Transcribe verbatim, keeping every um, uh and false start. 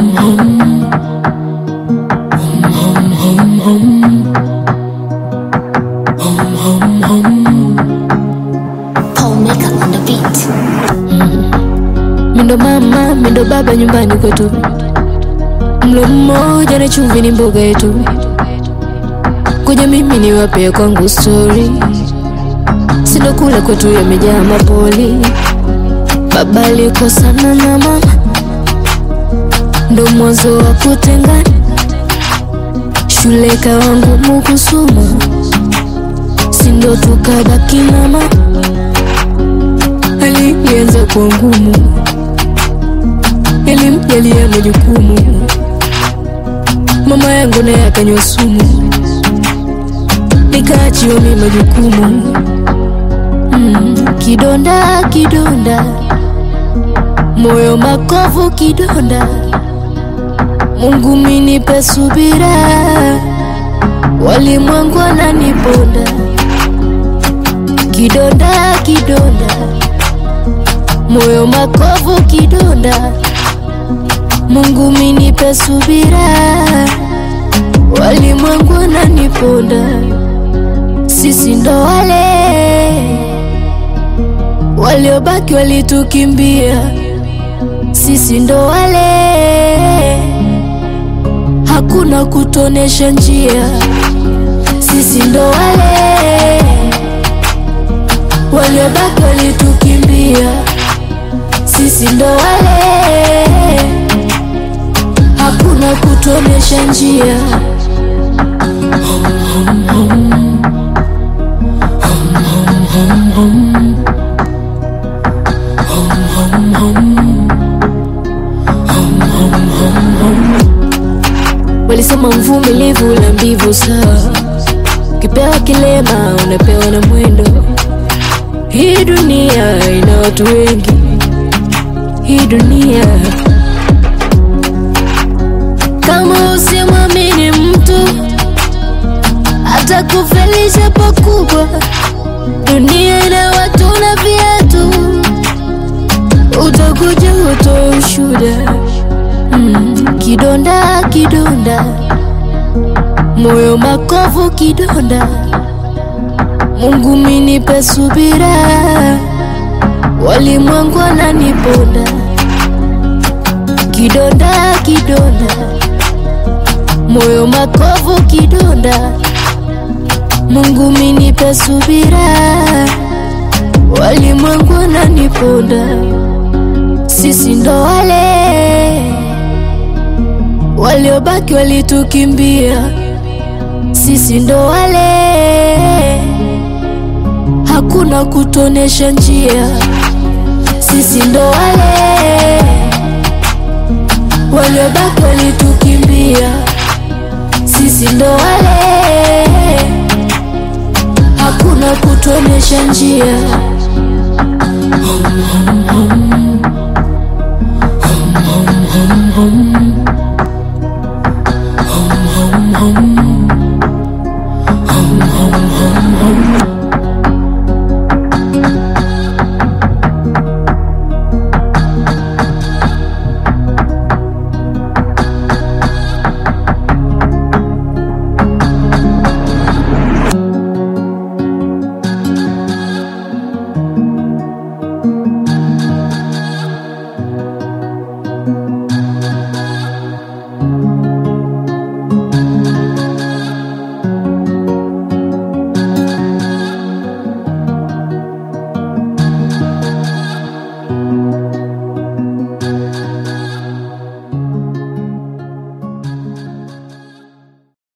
Mindo mama, mindo baba nyumbani kwetu. Mlo mmoja na chumvi ni mboga yetu. Kuja mimi ni wape kwangu story. Sino kule kwetu yamejaa mapoli. Baba alikosana na mama, ndo mwanzo wa kutengana. Shule kawa ngumu kusoma, sindo tukabaki na mama. Hali ilianza kuwa ngumu, elimu yalia majukumu. Mama yangu naye akanywa sumu, nikaachiwa mimi majukumu. mm, Kidonda kidonda, moyo makovu kidonda. Mungu mimi nipe subira, walimwengu wananiponda. Kidonda kidonda, moyo makovu kidonda. Mungu mimi nipe subira, walimwengu wananiponda. Sisi ndo wale waliobaki walitukimbia. Sisi ndo wale hakuna kutonesha njia. Sisi ndo wale waliobaki walitukimbia. Sisi ndo wale hakuna kutonesha njia. Walisema mvumilivu la mbivu sawa, kipewa kilema unapewa na mwendo. Hii dunia ina watu wengi, hii dunia. Kama usimwamini mtu, atakufelisha pakubwa. Dunia ina watu na viatu, utakuja utoe ushuda. mm, Kidonda kidonda, moyo makovu kidonda. Mungu mimi nipe subira, walimwengu wananiponda. Kidonda kidonda, moyo makovu kidonda. Mungu mimi nipe subira, walimwengu wananiponda. Sisi ndo wale waliobaki walitukimbia. Sisi ndo wale hakuna kutonesha njia. Sisi ndo wale waliobaki walitukimbia. Sisi ndo wale hakuna kutonesha njia. hum, hum, hum.